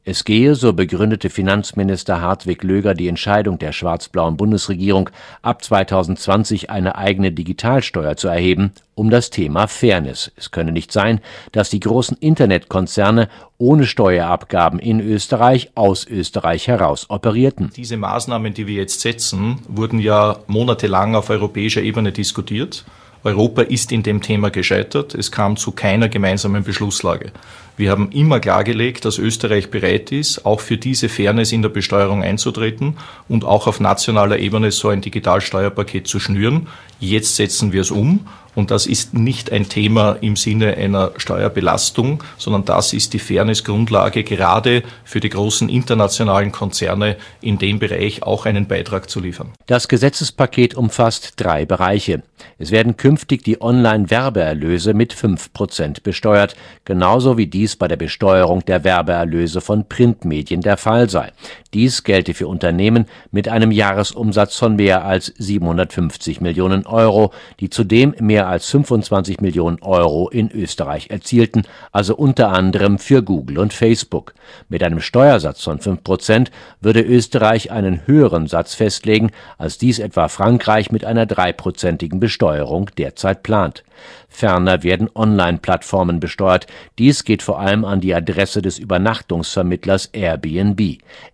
Es gehe, so begründete Finanzminister Hartwig Löger die Entscheidung der schwarz-blauen Bundesregierung, ab 2020 eine eigene Digitalsteuer zu erheben, um das Thema Fairness. Es könne nicht sein, dass die großen Internetkonzerne ohne Steuerabgaben in Österreich aus Österreich heraus operierten. Diese Maßnahmen, die wir jetzt setzen, wurden ja monatelang auf europäischer Ebene diskutiert. Europa ist in dem Thema gescheitert. Es kam zu keiner gemeinsamen Beschlusslage. Wir haben immer klargelegt, dass Österreich bereit ist, auch für diese Fairness in der Besteuerung einzutreten und auch auf nationaler Ebene so ein Digitalsteuerpaket zu schnüren. Jetzt setzen wir es um. Und das ist nicht ein Thema im Sinne einer Steuerbelastung, sondern das ist die Fairness-Grundlage, gerade für die großen internationalen Konzerne in dem Bereich auch einen Beitrag zu liefern. Das Gesetzespaket umfasst 3 Bereiche. Es werden künftig die Online-Werbeerlöse mit 5% besteuert, genauso wie dies bei der Besteuerung der Werbeerlöse von Printmedien der Fall sei. Dies gelte für Unternehmen mit einem Jahresumsatz von mehr als 750 Millionen Euro, die zudem mehr als 25 Millionen Euro in Österreich erzielten, also unter anderem für Google und Facebook. Mit einem Steuersatz von 5% würde Österreich einen höheren Satz festlegen, als dies etwa Frankreich mit einer 3%igen Besteuerung derzeit plant. Ferner werden Online-Plattformen besteuert. Dies geht vor allem an die Adresse des Übernachtungsvermittlers Airbnb.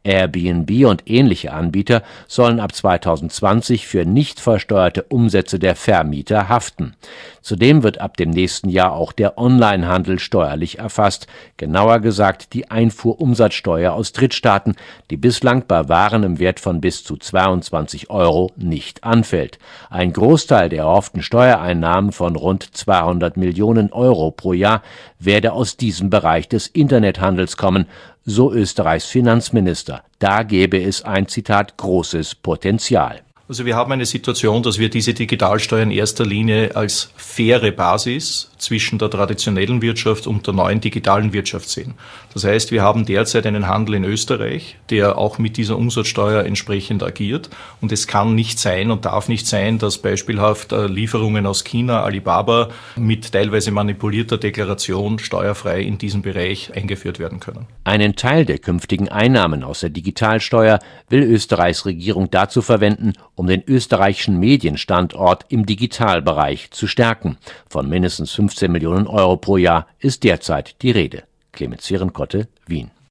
Airbnb und ähnliche Anbieter sollen ab 2020 für nicht versteuerte Umsätze der Vermieter haften. Zudem wird ab dem nächsten Jahr auch der Onlinehandel steuerlich erfasst, genauer gesagt die Einfuhrumsatzsteuer aus Drittstaaten, die bislang bei Waren im Wert von bis zu 22 Euro nicht anfällt. Ein Großteil der erhofften Steuereinnahmen von rund 200 Millionen Euro pro Jahr werde aus diesem Bereich des Internethandels kommen, so Österreichs Finanzminister. Da gäbe es ein, Zitat, großes Potenzial. Also wir haben eine Situation, dass wir diese Digitalsteuer in erster Linie als faire Basis zwischen der traditionellen Wirtschaft und der neuen digitalen Wirtschaft sehen. Das heißt, wir haben derzeit einen Handel in Österreich, der auch mit dieser Umsatzsteuer entsprechend agiert. Und es kann nicht sein und darf nicht sein, dass beispielhaft Lieferungen aus China, Alibaba, mit teilweise manipulierter Deklaration steuerfrei in diesem Bereich eingeführt werden können. Einen Teil der künftigen Einnahmen aus der Digitalsteuer will Österreichs Regierung dazu verwenden, um den österreichischen Medienstandort im Digitalbereich zu stärken. Von mindestens 15 Millionen Euro pro Jahr ist derzeit die Rede. Clemens Zierenkotte, Wien.